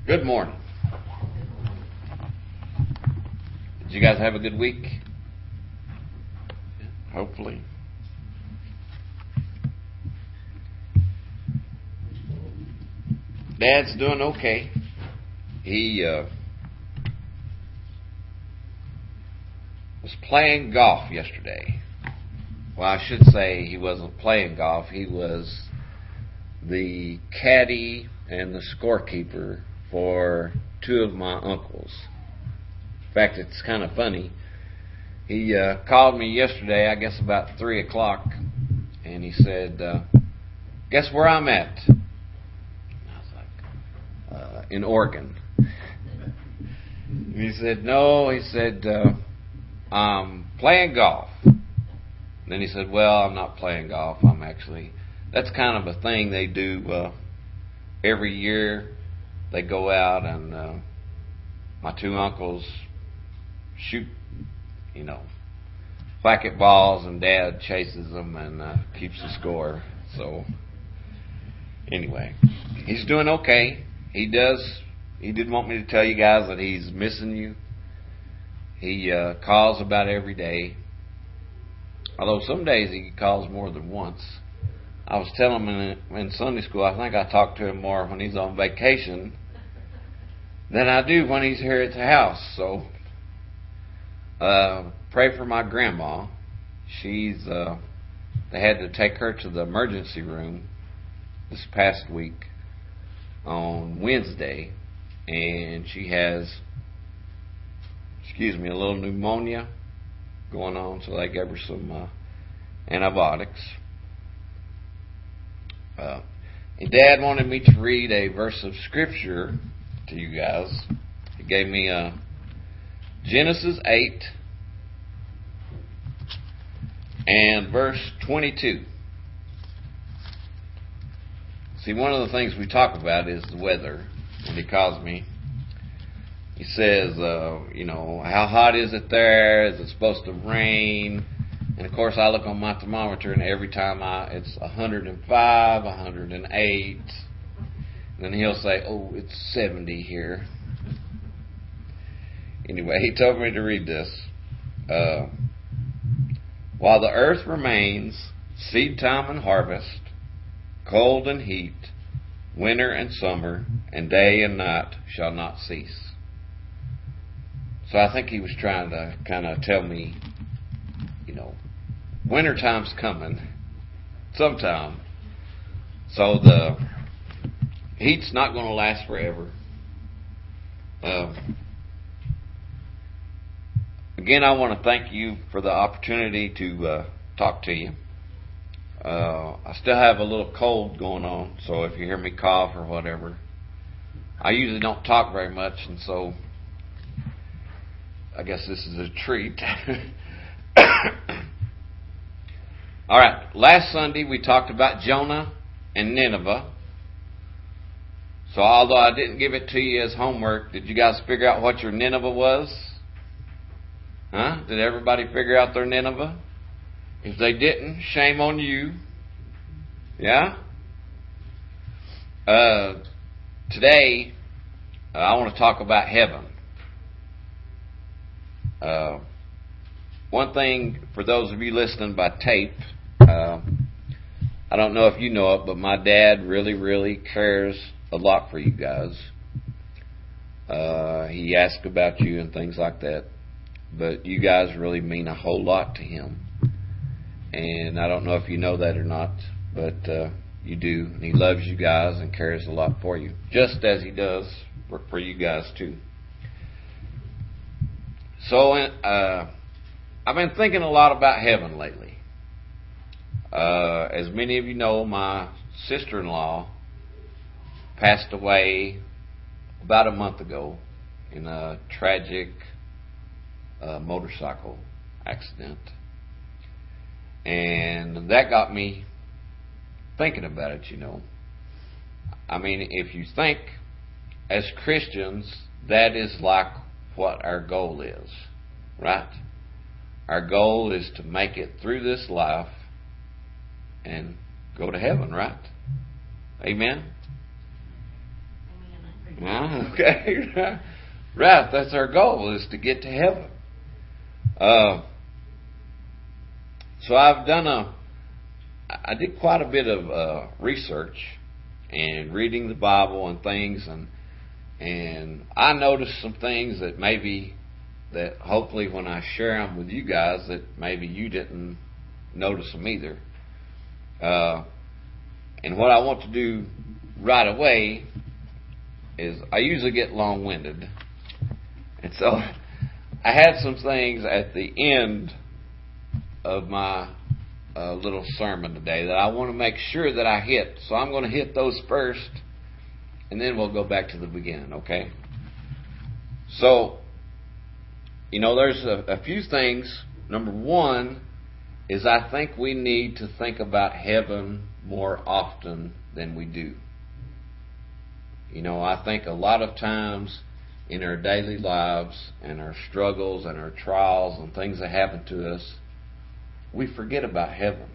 Good morning. Did you guys have a good week? Hopefully. Dad's doing okay. He was playing golf yesterday. Well, I should say he wasn't playing golf. He was the caddy and the scorekeeper for two of my uncles. In fact, it's kind of funny. He called me yesterday, I guess about 3 o'clock, and he said, guess where I'm at? And I was like, in Oregon. And he said, no, I'm playing golf. And then he said, well, I'm not playing golf. That's kind of a thing they do every year. They go out and my two uncles shoot, whack at balls, and Dad chases them and keeps the score. So, anyway, he's doing okay. He did want me to tell you guys that he's missing you. He calls about every day. Although some days he calls more than once. I was telling him in Sunday school, I think I talk to him more when he's on vacation than I do when he's here at the house. So, pray for my grandma. They had to take her to the emergency room this past week on Wednesday, and she has, a little pneumonia going on, so they gave her some antibiotics. And Dad wanted me to read a verse of Scripture to you guys. He gave me Genesis 8 and verse 22. See, one of the things we talk about is the weather. When he calls me, he says, how hot is it there? Is it supposed to rain? And of course, I look on my thermometer, and every time it's 105, 108. And then he'll say, oh, it's 70 here. Anyway, he told me to read this. While the earth remains, seed time and harvest, cold and heat, winter and summer, and day and night shall not cease. So I think he was trying to kind of tell me, winter time's coming sometime. So the heat's not going to last forever. Again, I want to thank you for the opportunity to talk to you. I still have a little cold going on, so if you hear me cough or whatever, I usually don't talk very much, and so I guess this is a treat. All right, last Sunday we talked about Jonah and Nineveh. So although I didn't give it to you as homework, did you guys figure out what your Nineveh was? Huh? Did everybody figure out their Nineveh? If they didn't, shame on you. Yeah? Today, I want to talk about heaven. One thing, for those of you listening by tape, I don't know if you know it, but my dad really, really cares a lot for you guys. He asks about you and things like that. But you guys really mean a whole lot to him. And I don't know if you know that or not, but you do. And he loves you guys and cares a lot for you, just as he does for you guys too. So I've been thinking a lot about heaven lately. As many of you know, my sister-in-law passed away about a month ago in a tragic motorcycle accident. And that got me thinking about it, I mean, if you think as Christians, that is like what our goal is, right? Our goal is to make it through this life and go to heaven, right? Amen? Okay? Right, that's our goal, is to get to heaven. So I did quite a bit of research and reading the Bible and things, and I noticed some things that hopefully when I share them with you guys, that maybe you didn't notice them either. And what I want to do right away is, I usually get long-winded, and so I had some things at the end of my little sermon today that I want to make sure that I hit. So I'm going to hit those first, and then we'll go back to the beginning, okay? So, there's a few things. Number one is, I think we need to think about heaven more often than we do. I think a lot of times in our daily lives and our struggles and our trials and things that happen to us, we forget about heaven.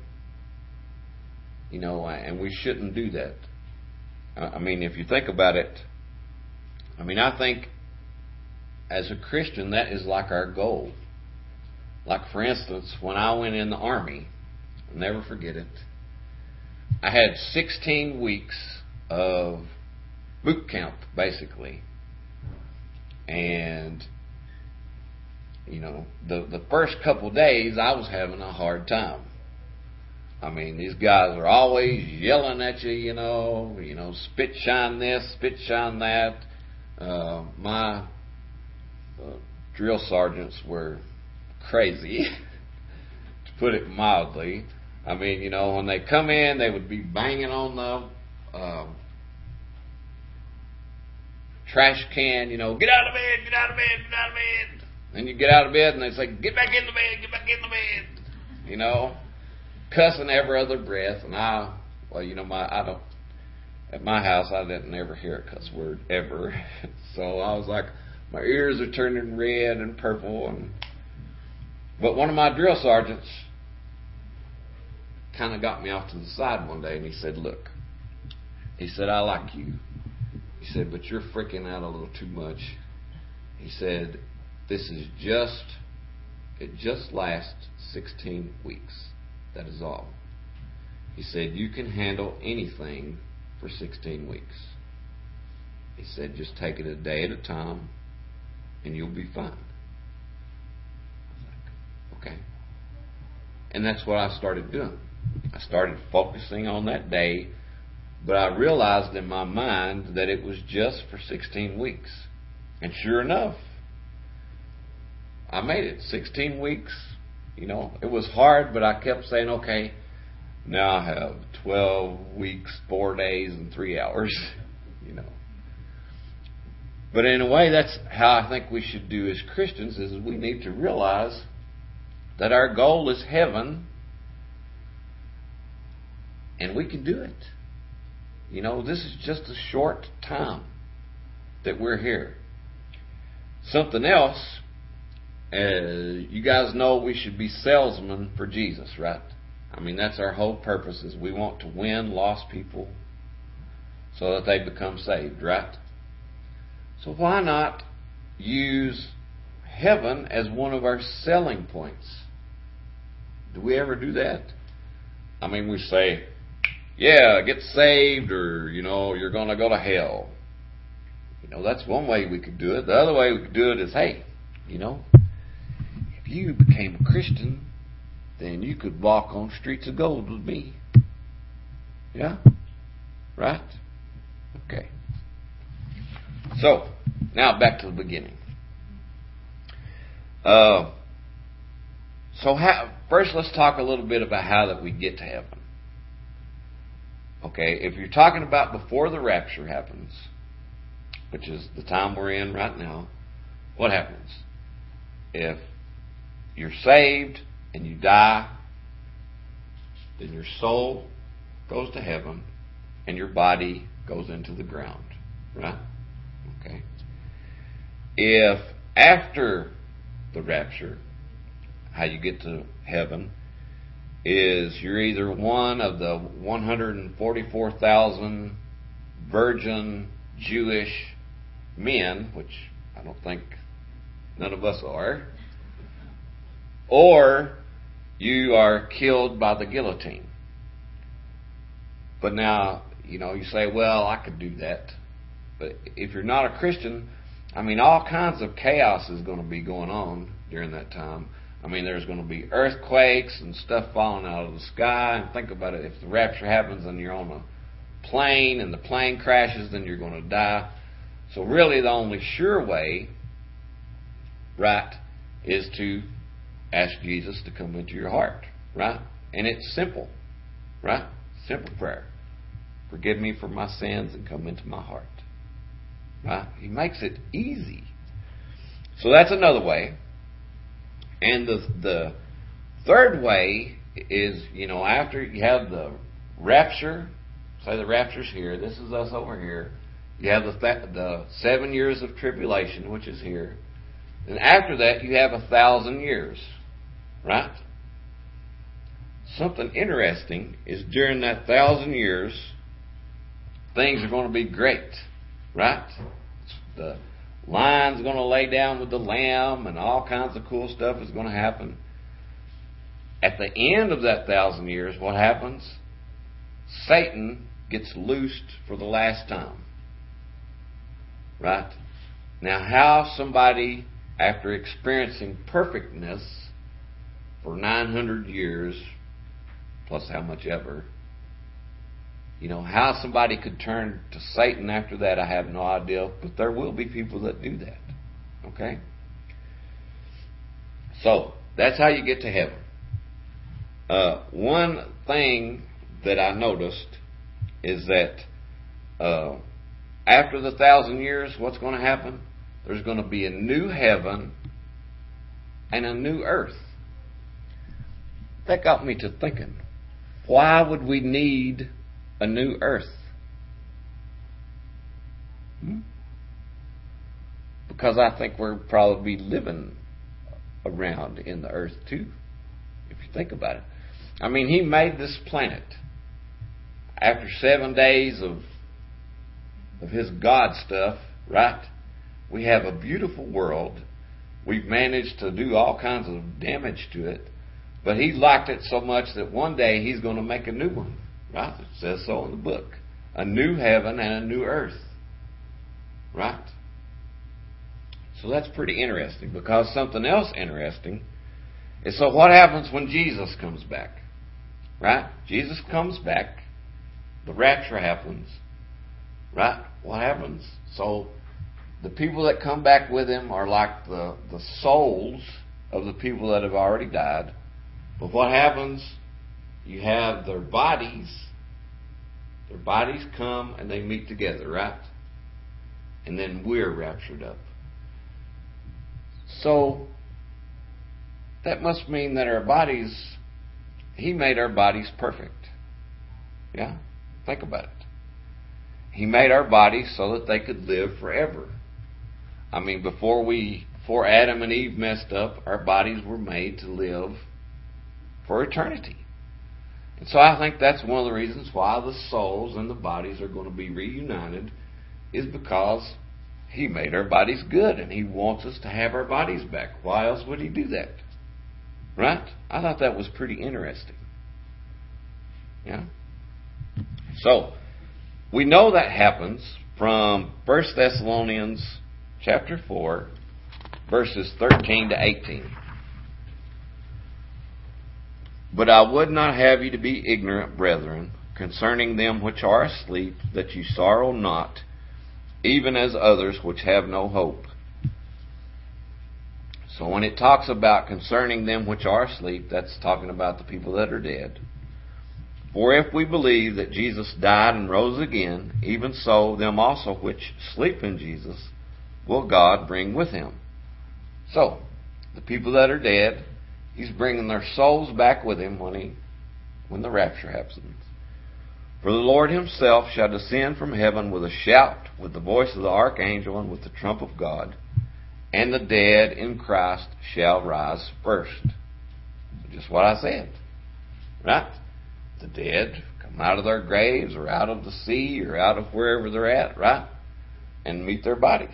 And we shouldn't do that. If you think about it, I think as a Christian, that is like our goal. Like, for instance, when I went in the Army, I'll never forget it, I had 16 weeks of boot camp, basically. And, the first couple of days, I was having a hard time. These guys are always yelling at you, spit shine this, spit shine that. My drill sergeants were crazy, to put it mildly. When they come in, they would be banging on the trash can, get out of bed, get out of bed, get out of bed. Then you get out of bed and they say, get back in the bed, get back in the bed. Cussing every other breath. And at my house, I didn't ever hear a cuss word ever. So I was like, my ears are turning red and purple. But one of my drill sergeants kind of got me off to the side one day, and he said, look, he said, I like you. He said, but you're freaking out a little too much. He said, it just lasts 16 weeks. That is all. He said, you can handle anything for 16 weeks. He said, just take it a day at a time, and you'll be fine. I was like, okay. And that's what I started doing. I started focusing on that day, but I realized in my mind that it was just for 16 weeks. And sure enough, I made it 16 weeks. It was hard, but I kept saying, okay, now I have 12 weeks, 4 days, and 3 hours. But in a way, that's how I think we should do as Christians, is we need to realize that our goal is heaven, and we can do it. This is just a short time that we're here. Something else, you guys know we should be salesmen for Jesus, right? That's our whole purpose, is we want to win lost people so that they become saved, right? So why not use heaven as one of our selling points? Do we ever do that? We say, yeah, get saved, or, you're going to go to hell. That's one way we could do it. The other way we could do it is, hey, if you became a Christian, then you could walk on streets of gold with me. Yeah? Right? Okay. So, now back to the beginning. First let's talk a little bit about how that we get to heaven. Okay, if you're talking about before the rapture happens, which is the time we're in right now, what happens? If you're saved and you die, then your soul goes to heaven and your body goes into the ground. Right? Okay. If after the rapture, how you get to heaven is you're either one of the 144,000 virgin Jewish men, which I don't think none of us are, or you are killed by the guillotine. But now, you say, well, I could do that. But if you're not a Christian, all kinds of chaos is going to be going on during that time. There's going to be earthquakes and stuff falling out of the sky. And think about it. If the rapture happens and you're on a plane and the plane crashes, then you're going to die. So really the only sure way, right, is to ask Jesus to come into your heart, right? And it's simple, right? Simple prayer. Forgive me for my sins and come into my heart. Right? He makes it easy. So that's another way. And the third way is, after you have the rapture, say the rapture's here, this is us over here. You have the 7 years of tribulation, which is here. And after that, you have 1,000 years. Right? Something interesting is during that 1,000 years, things are going to be great. Right? The lion's going to lay down with the lamb and all kinds of cool stuff is going to happen. At the end of that 1,000 years, what happens? Satan gets loosed for the last time. Right? Now, how somebody, after experiencing perfectness for 900 years, plus how much ever, how somebody could turn to Satan after that, I have no idea. But there will be people that do that. Okay? So, that's how you get to heaven. One thing that I noticed is that after the 1,000 years, what's going to happen? There's going to be a new heaven and a new earth. That got me to thinking, why would we need a new earth? Because I think we're probably living around in the earth too, if you think about it. He made this planet. After 7 days of his God stuff, right? We have a beautiful world. We've managed to do all kinds of damage to it. But he liked it so much that one day he's going to make a new one. Right? It says so in the book. A new heaven and a new earth. Right? So that's pretty interesting, because something else interesting is, so what happens when Jesus comes back? Right? Jesus comes back. The rapture happens. Right? What happens? So the people that come back with him are like the souls of the people that have already died. But what happens? You have their bodies. Their bodies come and they meet together, right? And then we're raptured up. So that must mean that our bodies, he made our bodies perfect. Yeah? Think about it. He made our bodies so that they could live forever. Before Adam and Eve messed up, our bodies were made to live for eternity. And so I think that's one of the reasons why the souls and the bodies are going to be reunited, is because he made our bodies good and he wants us to have our bodies back. Why else would he do that? Right? I thought that was pretty interesting. Yeah? So, we know that happens from 1 Thessalonians chapter 4, verses 13 to 18. But I would not have you to be ignorant, brethren, concerning them which are asleep, that you sorrow not, even as others which have no hope. So when it talks about concerning them which are asleep, that's talking about the people that are dead. For if we believe that Jesus died and rose again, even so them also which sleep in Jesus will God bring with him. So, the people that are dead, he's bringing their souls back with him when the rapture happens. For the Lord himself shall descend from heaven with a shout, with the voice of the archangel, and with the trump of God, and the dead in Christ shall rise first. Just what I said. Right? The dead come out of their graves, or out of the sea, or out of wherever they're at, right? and meet their bodies.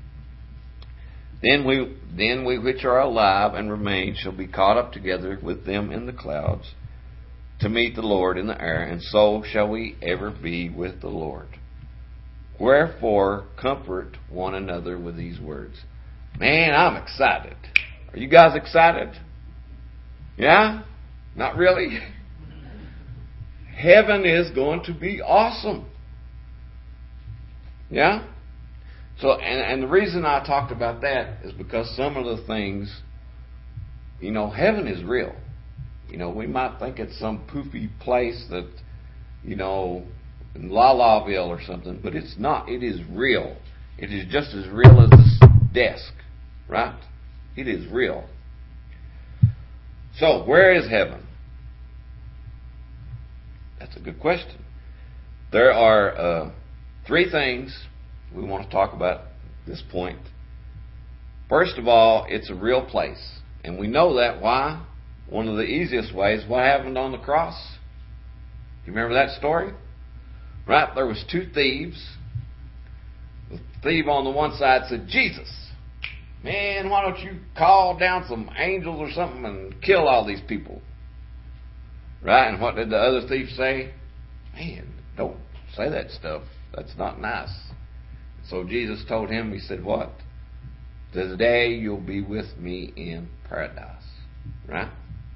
Then we which are alive and remain shall be caught up together with them in the clouds to meet the Lord in the air, and so shall we ever be with the Lord. Wherefore comfort one another with these words. Man, I'm excited. Are you guys excited? Yeah? Not really? Heaven is going to be awesome. Yeah? So, and the reason I talked about that is because some of the things, heaven is real. We might think it's some poofy place that, in La Laville or something, but it's not. It is real. It is just as real as this desk, right? It is real. So, where is heaven? That's a good question. There are 3 things we want to talk about at this point. First of all, it's a real place. And we know that. Why? One of the easiest ways, what happened on the cross? You remember that story? Right? There was 2 thieves. The thief on the one side said, Jesus, man, why don't you call down some angels or something and kill all these people? Right? And what did the other thief say? Man, don't say that stuff. That's not nice. So Jesus told him, he said, what? Today you'll be with me in paradise. Right?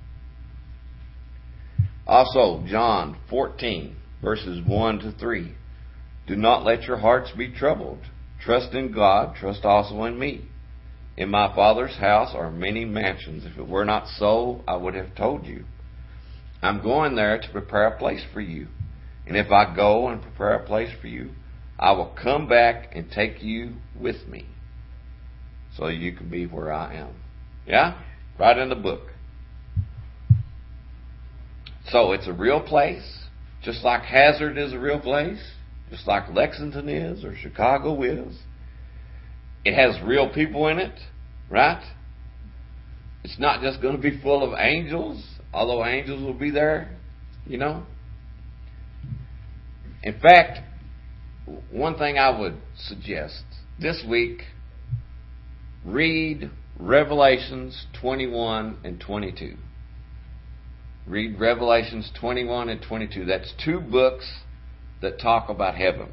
Also, John 14, verses 1 to 3. Do not let your hearts be troubled. Trust in God. Trust also in me. In my Father's house are many mansions. If it were not so, I would have told you. I'm going there to prepare a place for you. And if I go and prepare a place for you, I will come back and take you with me, so you can be where I am. Yeah? Right in the book. So it's a real place, just like Hazard is a real place, just like Lexington is or Chicago is. It has real people in it, right? It's not just going to be full of angels, although angels will be there, In fact, one thing I would suggest this week, read Revelations 21 and 22. Read Revelations 21 and 22. That's 2 books that talk about heaven.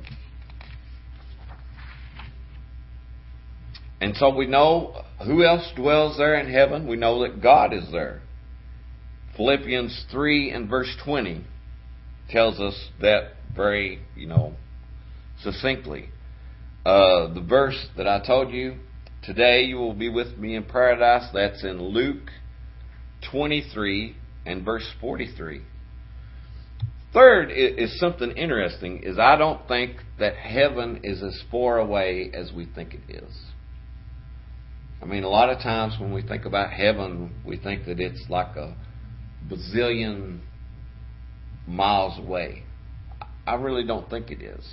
And so we know who else dwells there in heaven. We know that God is there. Philippians 3 and verse 20 tells us that very, succinctly. The verse that I told you, today you will be with me in paradise, that's in Luke 23 and verse 43. Third is something interesting, is I don't think that heaven is as far away as we think it is. I mean, a lot of times when we think about heaven, we think that it's like a bazillion miles away. I really don't think it is.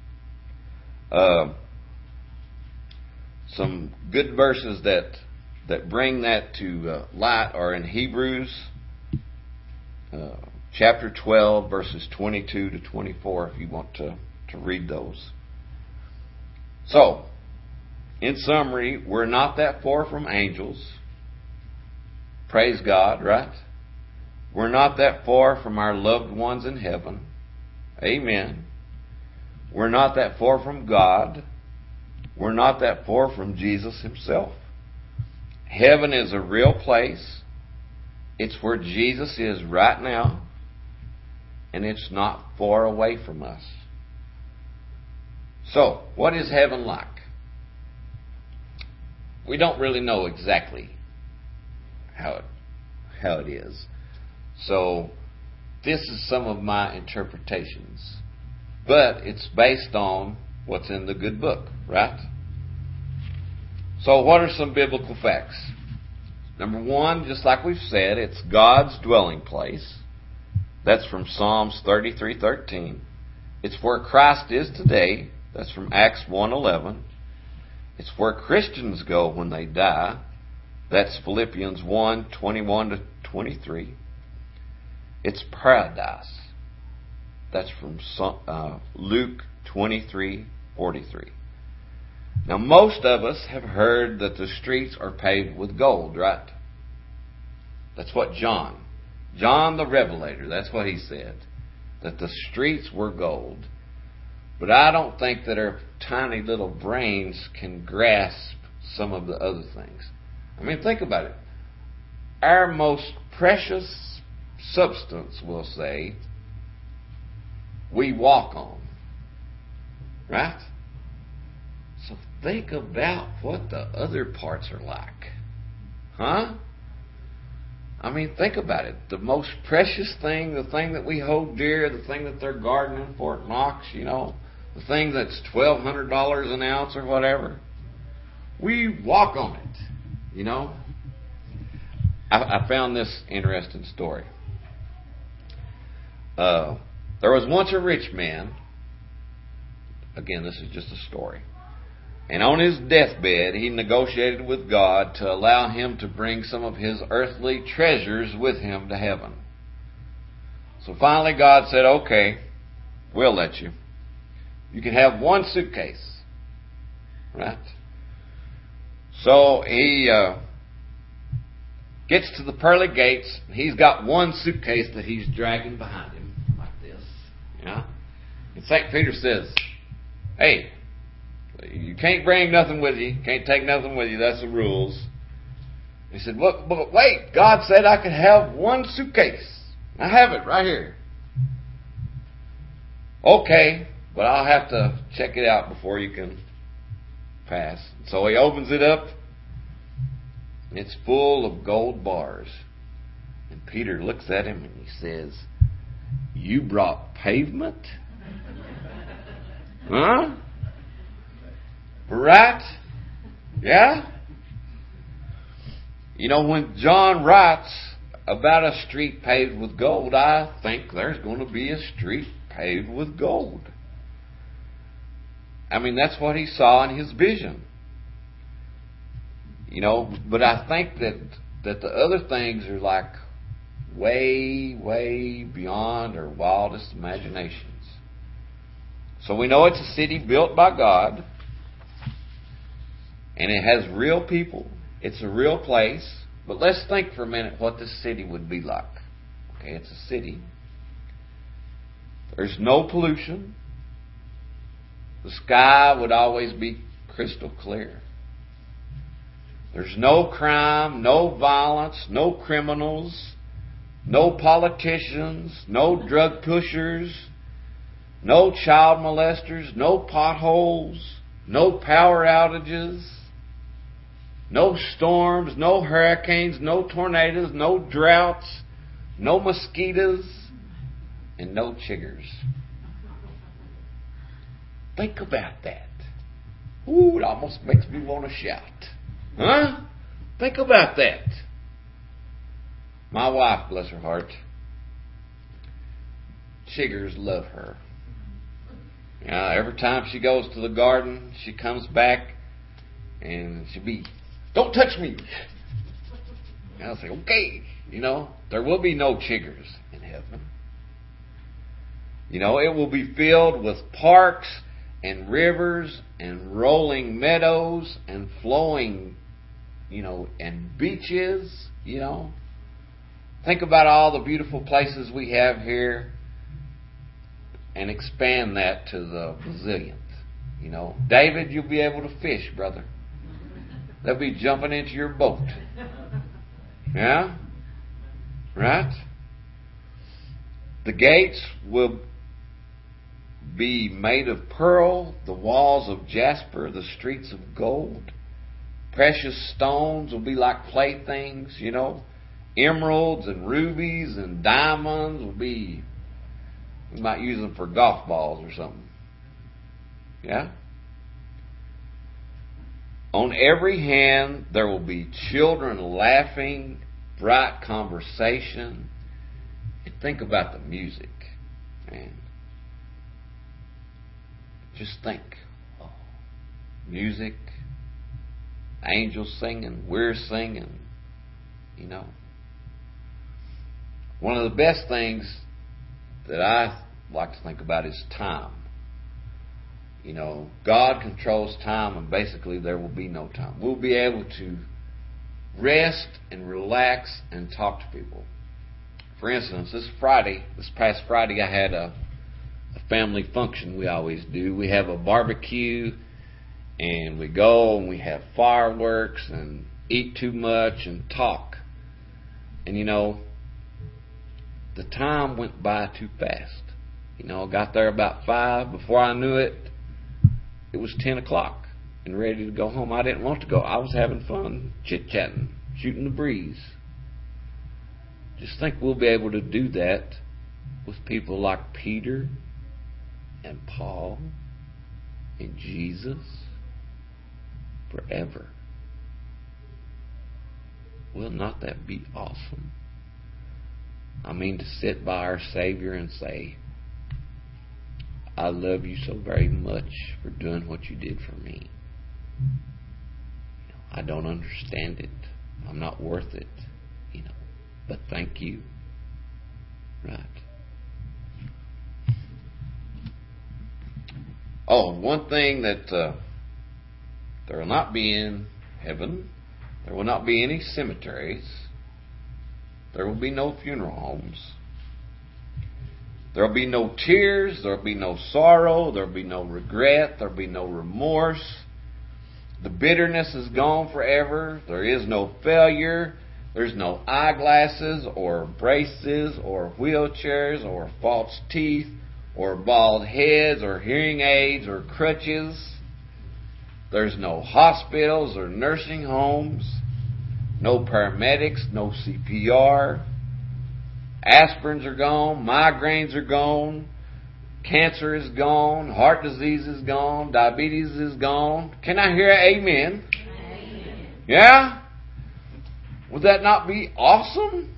Some good verses that bring that to light are in Hebrews chapter 12, verses 22 to 24, if you want to read those. So, in summary, we're not that far from angels. Praise God, right? We're not that far from our loved ones in heaven. Amen. We're not that far from God. We're not that far from Jesus himself. Heaven is a real place. It's where Jesus is right now. And it's not far away from us. So, what is heaven like? We don't really know exactly how it is. So, this is some of my interpretations. But it's based on what's in the good book, right? So what are some biblical facts? Number 1, just like we've said, it's God's dwelling place. That's from Psalms 33:13. It's where Christ is today. That's from Acts 1:11. It's where Christians go when they die. That's Philippians 1:21 to 23. It's paradise. That's from Luke 23:43. Now, most of us have heard that the streets are paved with gold, right? That's what John the Revelator, that's what he said, that the streets were gold. But I don't think that our tiny little brains can grasp some of the other things. I mean, think about it. Our most precious substance, we'll say, we walk on. Right? So think about what the other parts are like. Huh? I mean, think about it. The most precious thing, the thing that we hold dear, the thing that they're gardening in Fort Knox, the thing that's $1,200 an ounce or whatever, we walk on it, I found this interesting story. There was once a rich man. Again, this is just a story. And on his deathbed, he negotiated with God to allow him to bring some of his earthly treasures with him to heaven. So finally God said, okay, we'll let you. You can have one suitcase. Right? So he gets to the pearly gates. He's got one suitcase that he's dragging behind him like this. And St. Peter says, hey, you can't bring nothing with you. Can't take nothing with you. That's the rules. He said, but wait. God said I could have one suitcase. I have it right here. Okay, but I'll have to check it out before you can pass. So he opens it up. And it's full of gold bars. And Peter looks at him and he says, you brought pavement? Huh? Right? Yeah? When John writes about a street paved with gold, I think there's going to be a street paved with gold. I mean, that's what he saw in his vision. But I think that the other things are like way, way beyond our wildest imaginations. So we know it's a city built by God. And it has real people. It's a real place. But let's think for a minute what this city would be like. Okay, it's a city. There's no pollution. The sky would always be crystal clear. There's no crime, no violence, no criminals, no politicians, no drug pushers, no child molesters, no potholes, no power outages, no storms, no hurricanes, no tornadoes, no droughts, no mosquitoes, and no chiggers. Think about that. Ooh, it almost makes me want to shout. Huh? Think about that. My wife, bless her heart, chiggers love her. Every time she goes to the garden, she comes back and she'll be, don't touch me. And I'll say, okay. There will be no chiggers in heaven. It will be filled with parks and rivers and rolling meadows and flowing, and beaches, Think about all the beautiful places we have here and expand that to the bazillionth. David, you'll be able to fish, brother. They'll be jumping into your boat. Yeah? Right? The gates will be made of pearl, the walls of jasper, the streets of gold. Precious stones will be like playthings, Emeralds and rubies and diamonds will be, we might use them for golf balls or something. Yeah? On every hand there will be children laughing, bright conversation. And think about the music, man. Just think. Oh, music, angels singing, we're singing, One of the best things that I like to think about is time. God controls time, and basically there will be no time. We'll be able to rest and relax and talk to people. For instance, this past Friday, I had a family function. We always do. We have a barbecue, and we go and we have fireworks and eat too much and talk. And the time went by too fast. I got there about 5. Before I knew it, it was 10 o'clock and ready to go home. I didn't want to go. I was having fun, chit-chatting, shooting the breeze. Just think we'll be able to do that with people like Peter and Paul and Jesus forever. Will not that be awesome? To sit by our Savior and say, I love you so very much for doing what you did for me. I don't understand it. I'm not worth it. But thank you. Right. Oh, one thing that there will not be in heaven, there will not be any cemeteries. There will be no funeral homes. There will be no tears. There will be no sorrow. There will be no regret. There will be no remorse. The bitterness is gone forever. There is no failure. There's no eyeglasses or braces or wheelchairs or false teeth or bald heads or hearing aids or crutches. There's no hospitals or nursing homes. No paramedics, no CPR. Aspirins are gone. Migraines are gone. Cancer is gone. Heart disease is gone. Diabetes is gone. Can I hear amen? Amen. Yeah? Would that not be awesome?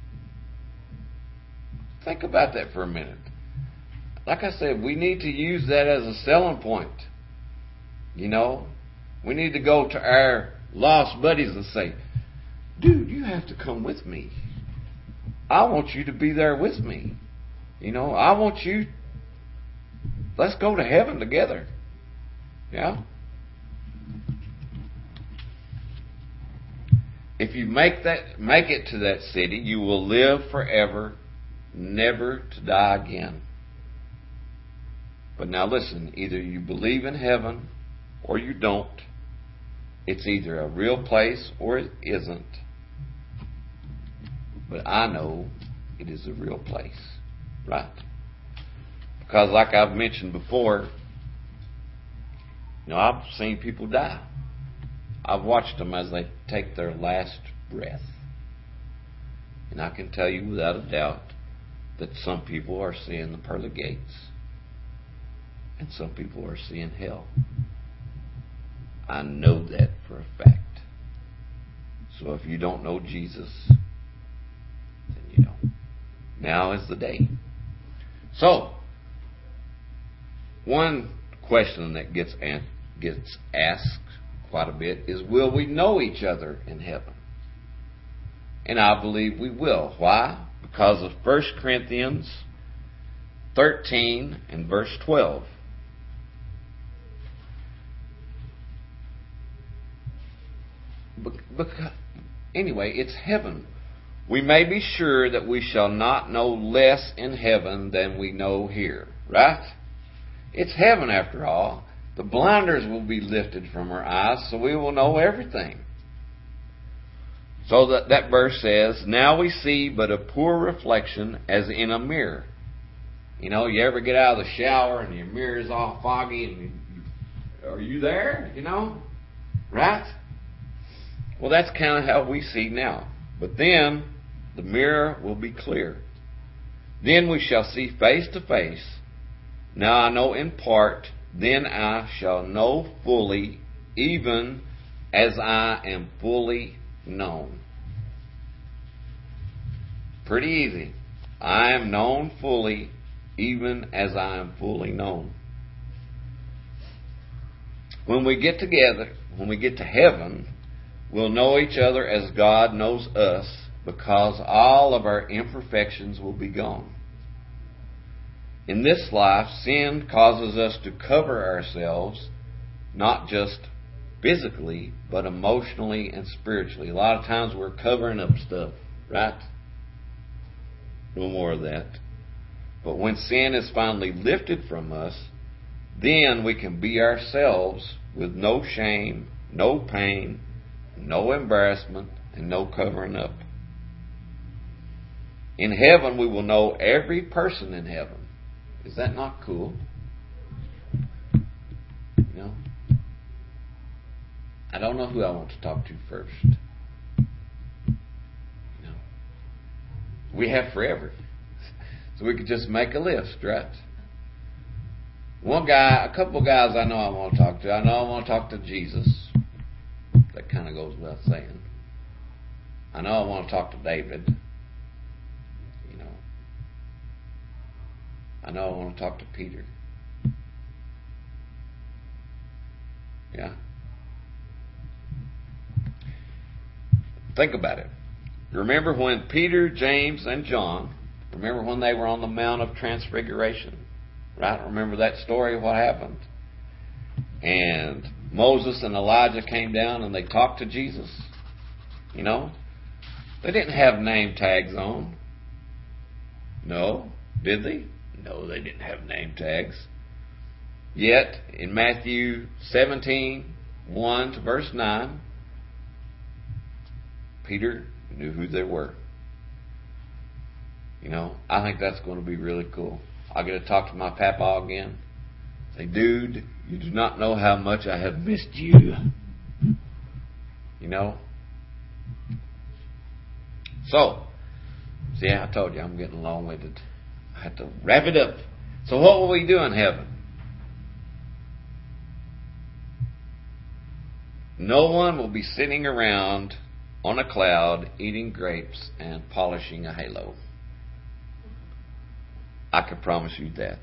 Think about that for a minute. Like I said, we need to use that as a selling point. We need to go to our lost buddies and say, dude, you have to come with me. I want you to be there with me. I want you. Let's go to heaven together. Yeah? If you make it to that city, you will live forever, never to die again. But now listen, either you believe in heaven or you don't. It's either a real place or it isn't. But I know it is a real place. Right? Because like I've mentioned before, I've seen people die. I've watched them as they take their last breath. And I can tell you without a doubt that some people are seeing the pearly gates. And some people are seeing hell. I know that for a fact. So if you don't know Jesus, then you don't. Now is the day. So, one question that gets asked quite a bit is, will we know each other in heaven? And I believe we will. Why? Because of 1 Corinthians 13 and verse 12. Anyway, it's heaven. We may be sure that we shall not know less in heaven than we know here. Right? It's heaven after all. The blinders will be lifted from our eyes, so we will know everything. So that verse says, now we see but a poor reflection as in a mirror. You ever get out of the shower and your mirror is all foggy and are you there? Right? Well, that's kind of how we see now. But then the mirror will be clear. Then we shall see face to face. Now I know in part, then I shall know fully, even as I am fully known. Pretty easy. I am known fully, even as I am fully known. When we get together, when we get to heaven, we'll know each other as God knows us, because all of our imperfections will be gone. In this life, sin causes us to cover ourselves, not just physically, but emotionally and spiritually. A lot of times we're covering up stuff, right? No more of that. But when sin is finally lifted from us, then we can be ourselves with no shame, no pain, no embarrassment, and no covering up. In heaven, we will know every person in heaven. Is that not cool? You know? I don't know who I want to talk to first. You know? We have forever. So we could just make a list, right? One guy, a couple of guys I know I want to talk to. I know I want to talk to Jesus. That kind of goes without saying. I know I want to talk to David. You know. I know I want to talk to Peter. Yeah. Think about it. Remember when Peter, James, and John, remember when they were on the Mount of Transfiguration? Right? Remember that story of what happened? And Moses and Elijah came down and they talked to Jesus. You know? They didn't have name tags on. No. Did they? No, they didn't have name tags. Yet, in Matthew 17, 1 to verse 9, Peter knew who they were. You know, I think that's going to be really cool. I'll get to talk to my papa again. Say, dude, you do not know how much I have missed you. You know? So, see, I told you I'm getting long-winded. I have to wrap it up. So what will we do in heaven? No one will be sitting around on a cloud eating grapes and polishing a halo. I can promise you that.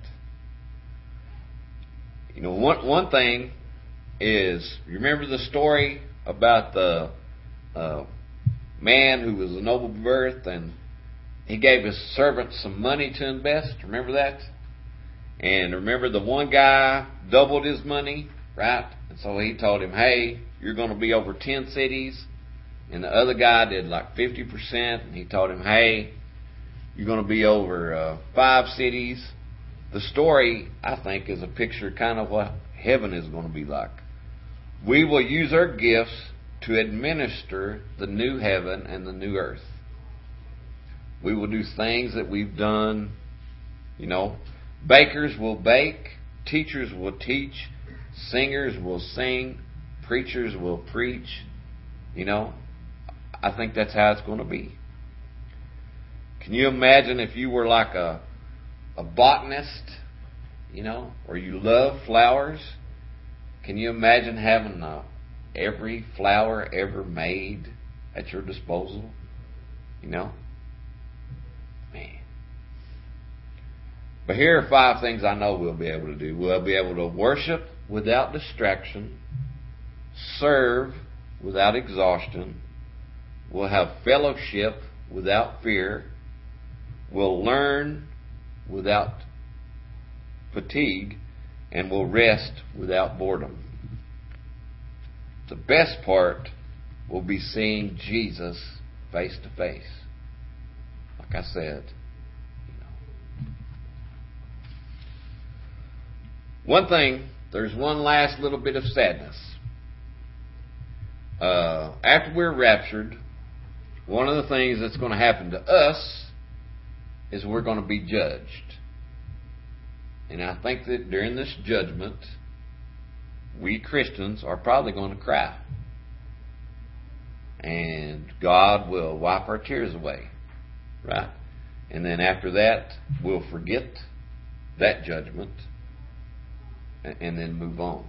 You know, one thing is, you remember the story about the man who was of noble birth and he gave his servant some money to invest? Remember that? And remember the one guy doubled his money, right? And so he told him, hey, you're going to be over 10 cities. And the other guy did like 50%. And he told him, hey, you're going to be over 5 cities. The story, I think, is a picture kind of what heaven is going to be like. We will use our gifts to administer the new heaven and the new earth. We will do things that we've done, you know. Bakers will bake, teachers will teach, singers will sing, preachers will preach. You know, I think that's how it's going to be. Can you imagine if you were like a botanist, you know, or you love flowers? Can you imagine having every flower ever made at your disposal? You know? Man. But here are 5 things I know we'll be able to do. We'll be able to worship without distraction, serve without exhaustion, we'll have fellowship without fear, we'll learn without fatigue, and we'll rest without boredom. The best part will be seeing Jesus face to face. Like I said, you know. One thing, there's one last little bit of sadness. After we're raptured, one of the things that's going to happen to us is we're going to be judged. And I think that during this judgment, we Christians are probably going to cry. And God will wipe our tears away. Right? And then after that, we'll forget that judgment and then move on.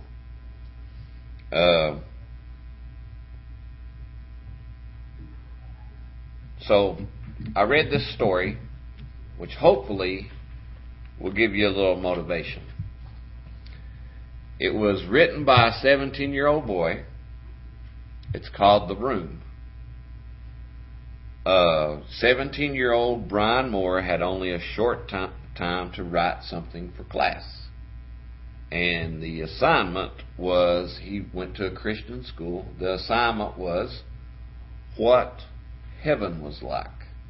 So, I read this story, which hopefully will give you a little motivation. It was written by a 17-year-old boy. It's called The Room. 17-year-old Brian Moore had only a short time time to write something for class. And the assignment was, he went to a Christian school. The assignment was what heaven was like.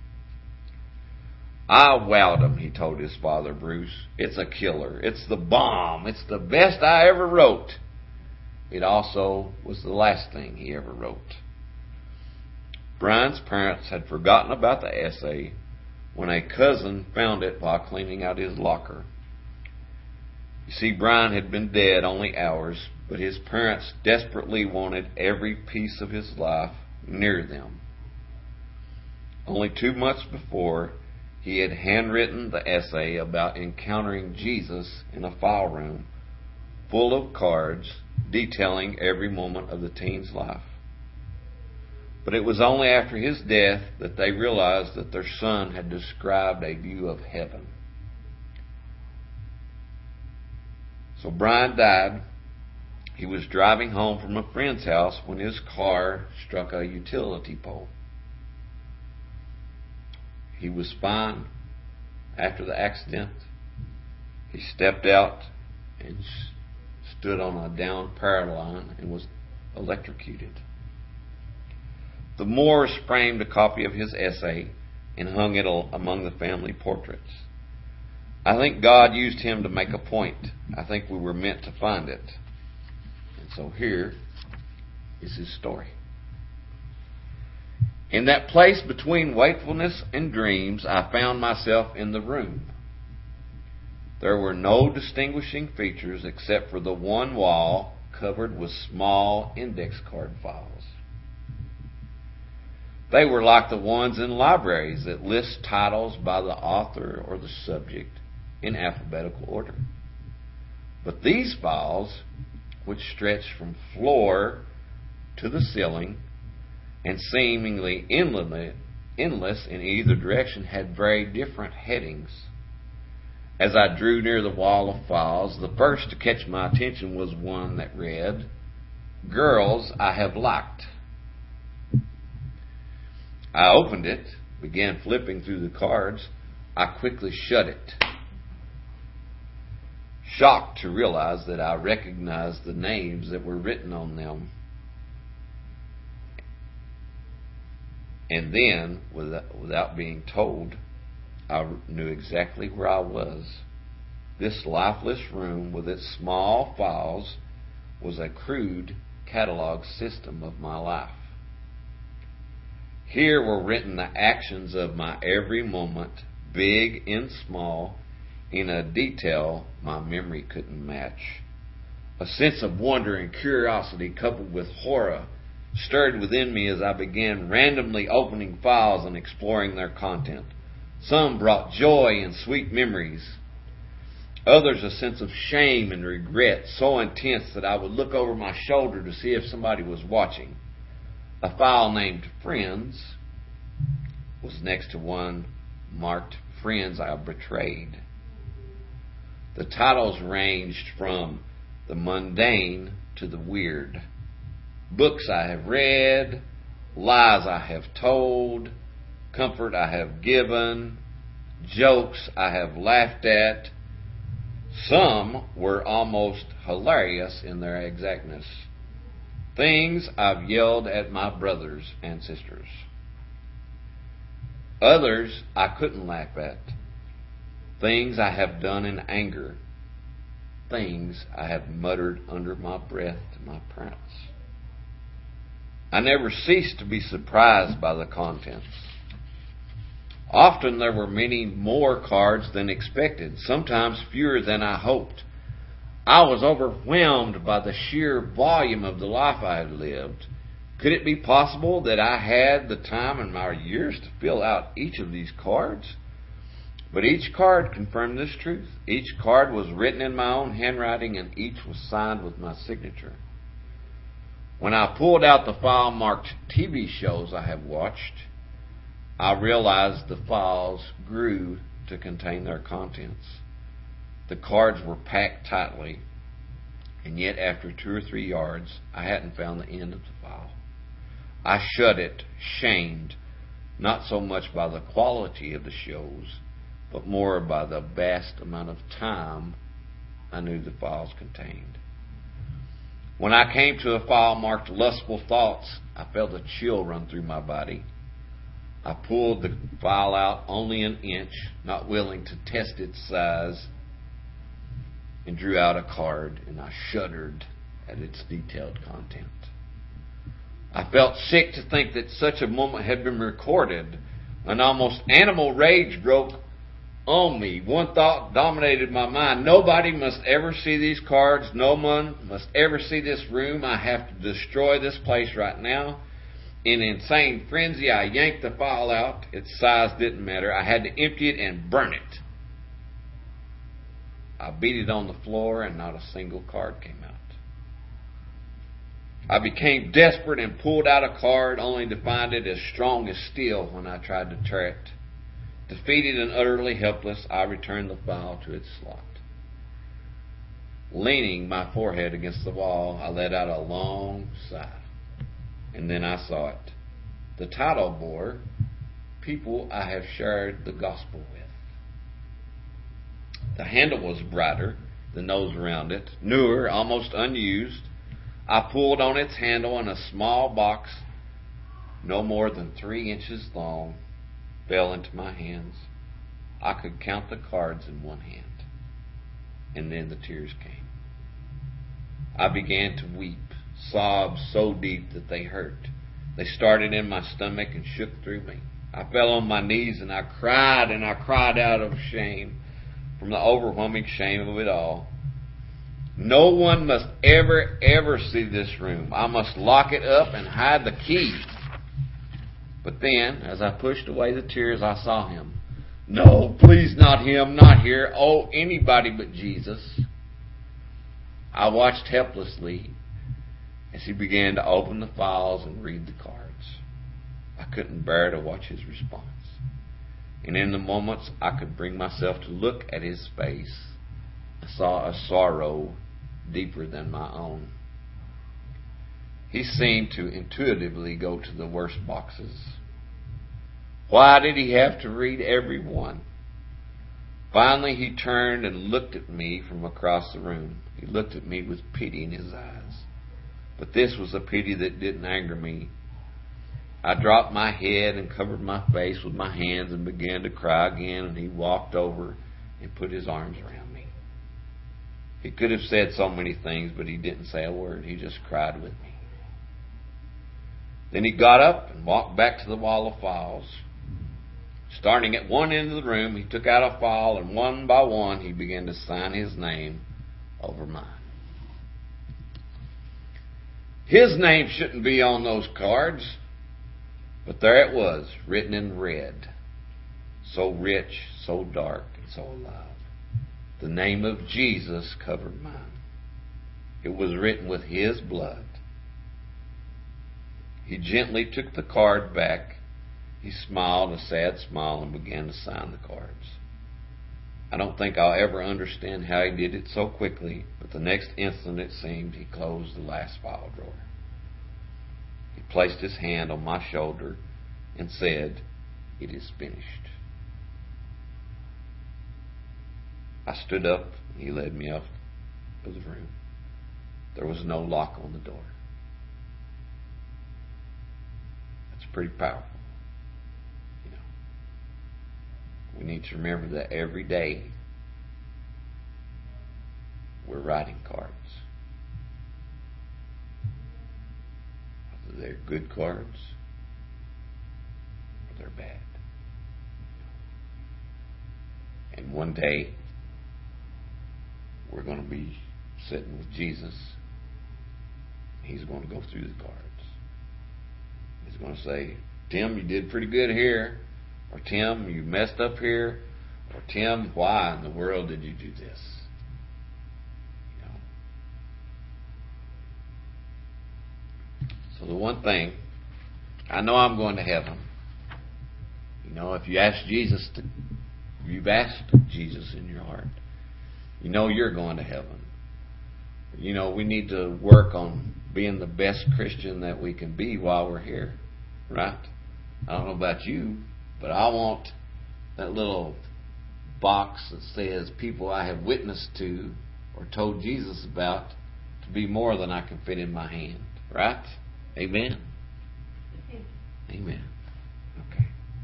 I wowed him, he told his father, Bruce. It's a killer. It's the bomb. It's the best I ever wrote. It also was the last thing he ever wrote. Brian's parents had forgotten about the essay when a cousin found it while cleaning out his locker. You see, Brian had been dead only hours, but his parents desperately wanted every piece of his life near them. Only 2 months before, he had handwritten the essay about encountering Jesus in a file room full of cards detailing every moment of the teen's life. But it was only after his death that they realized that their son had described a view of heaven. So Brian died. He was driving home from a friend's house when his car struck a utility pole. He was fine after the accident. He stepped out and stood on a down power line and was electrocuted. The Moores framed a copy of his essay and hung it among the family portraits. I think God used him to make a point. I think we were meant to find it. And so here is his story. In that place between wakefulness and dreams, I found myself in the room. There were no distinguishing features except for the one wall covered with small index card files. They were like the ones in libraries that list titles by the author or the subject in alphabetical order. But these files, which stretched from floor to the ceiling and seemingly endless in either direction, had very different headings. As I drew near the wall of files, the first to catch my attention was one that read, Girls I Have Liked. I opened it, began flipping through the cards. I quickly shut it, shocked to realize that I recognized the names that were written on them. And then, without being told, I knew exactly where I was. This lifeless room with its small files was a crude catalog system of my life. Here were written the actions of my every moment, big and small, in a detail my memory couldn't match. A sense of wonder and curiosity coupled with horror stirred within me as I began randomly opening files and exploring their content. Some brought joy and sweet memories. Others a sense of shame and regret so intense that I would look over my shoulder to see if somebody was watching. A file named Friends was next to one marked Friends I Betrayed. The titles ranged from the mundane to the weird. Books I have read, lies I have told, comfort I have given, jokes I have laughed at. Some were almost hilarious in their exactness. Things I've yelled at my brothers and sisters. Others I couldn't laugh at. Things I have done in anger. Things I have muttered under my breath to my parents. I never ceased to be surprised by the contents. Often there were many more cards than expected, sometimes fewer than I hoped. I was overwhelmed by the sheer volume of the life I had lived. Could it be possible that I had the time in my years to fill out each of these cards? But each card confirmed this truth. Each card was written in my own handwriting, and each was signed with my signature. When I pulled out the file marked TV shows I have watched, I realized the files grew to contain their contents. The cards were packed tightly, and yet after 2 or 3 yards, I hadn't found the end of the file. I shut it, shamed, not so much by the quality of the shows, but more by the vast amount of time I knew the files contained. When I came to a file marked Lustful Thoughts, I felt a chill run through my body. I pulled the file out only an inch, not willing to test its size, and drew out a card, and I shuddered at its detailed content. I felt sick to think that such a moment had been recorded. An almost animal rage broke on me. One thought dominated my mind. Nobody must ever see these cards. No one must ever see this room. I have to destroy this place right now. In insane frenzy, I yanked the file out. Its size didn't matter. I had to empty it and burn it. I beat it on the floor and not a single card came out. I became desperate and pulled out a card only to find it as strong as steel when I tried to tear it. Defeated and utterly helpless, I returned the file to its slot. Leaning my forehead against the wall, I let out a long sigh. And then I saw it. The title bore, People I Have Shared the Gospel With. The handle was brighter, the nose around it, newer, almost unused. I pulled on its handle and a small box, no more than 3 inches long, fell into my hands. I could count the cards in one hand. And then the tears came. I began to weep, sobs so deep that they hurt. They started in my stomach and shook through me. I fell on my knees and I cried out of shame, from the overwhelming shame of it all. No one must ever see this room. I must lock it up and hide the key. But then, as I pushed away the tears, I saw him. No, please, not him, not here. Oh, anybody but Jesus. I watched helplessly as he began to open the files and read the cards. I couldn't bear to watch his response. And in the moments I could bring myself to look at his face, I saw a sorrow deeper than my own. He seemed to intuitively go to the worst boxes. Why did he have to read every one? Finally he turned and looked at me from across the room. He looked at me with pity in his eyes. But this was a pity that didn't anger me. I dropped my head and covered my face with my hands and began to cry again, and he walked over and put his arms around me. He could have said so many things, but he didn't say a word. He just cried with me. Then he got up and walked back to the wall of files. Starting at one end of the room, he took out a file, and one by one he began to sign his name over mine. His name shouldn't be on those cards, but there it was, written in red, so rich, so dark, and so alive. The name of Jesus covered mine. It was written with his blood. He gently took the card back. He smiled a sad smile and began to sign the cards. I don't think I'll ever understand how he did it so quickly, but the next instant it seemed he closed the last file drawer. He placed his hand on my shoulder and said, "It is finished." I stood up and he led me out of the room. There was no lock on the door. That's pretty powerful. You know, we need to remember that every day we're writing cards. Whether they're good cards or they're bad. And one day we're going to be sitting with Jesus. He's going to go through the cards. He's going to say, "Tim, you did pretty good here." Or, "Tim, you messed up here." Or, "Tim, why in the world did you do this?" You know. So the one thing, I know I'm going to heaven. You know, if you ask Jesus to, you've asked Jesus in your heart, you know you're going to heaven. You know, we need to work on being the best Christian that we can be while we're here. Right? I don't know about you, but I want that little box that says people I have witnessed to or told Jesus about to be more than I can fit in my hand. Right? Amen? Amen. Okay.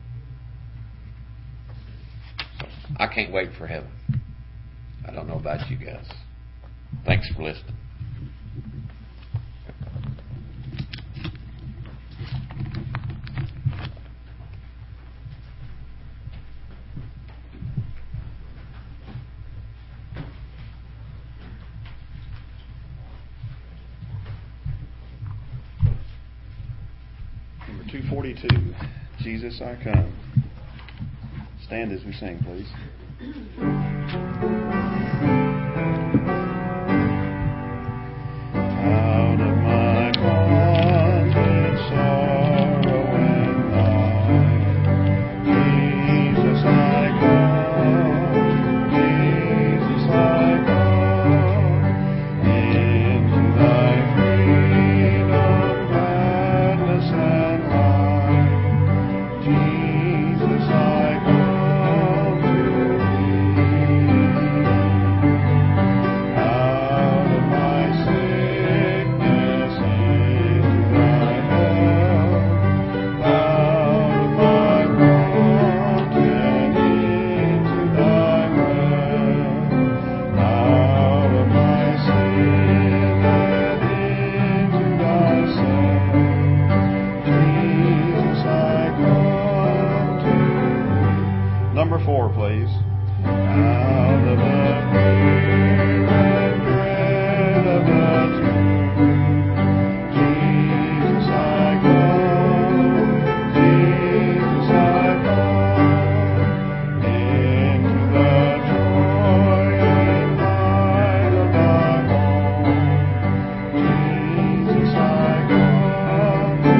So, I can't wait for heaven. I don't know about you guys. Thanks for listening. Number 242, Jesus I Come. Stand as we sing, please. Out of my bondage, sorrow and night, Jesus I come, Jesus I come, into thy freedom, gladness and light, Jesus I come to thee. Out of my sickness into thy health, out of my want and into thy wealth, out of my sin and into thyself, Jesus I come to thee. Number 4, please. Out of the fear and dread of the tomb, Jesus I come, Jesus I come, into the joy and light of thy home, Jesus I come to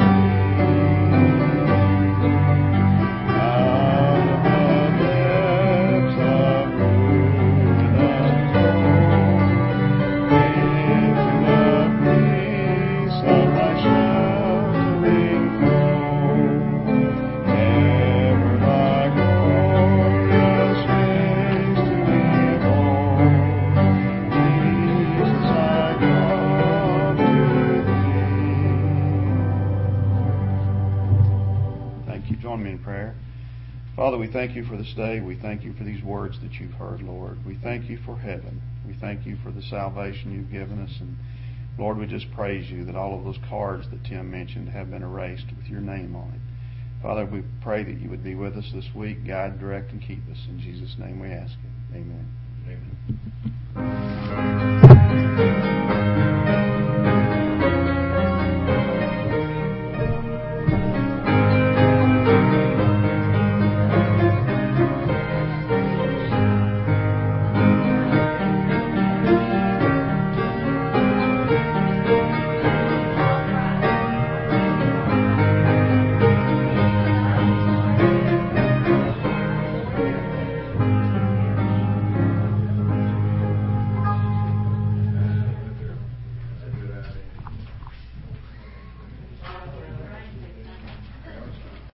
thee. Out of the depths of ruin untold, into the peace of thy sheltering throne, ever thy glorious face to behold, Jesus I come to thee. Thank you. Join me in prayer. Father, we thank you for this day. We thank you for these words that you've heard, Lord. We thank you for heaven. We thank you for the salvation you've given us. And Lord, we just praise you that all of those cards that Tim mentioned have been erased with your name on it. Father, we pray that you would be with us this week, guide, direct, and keep us. In Jesus' name we ask it. Amen. Amen.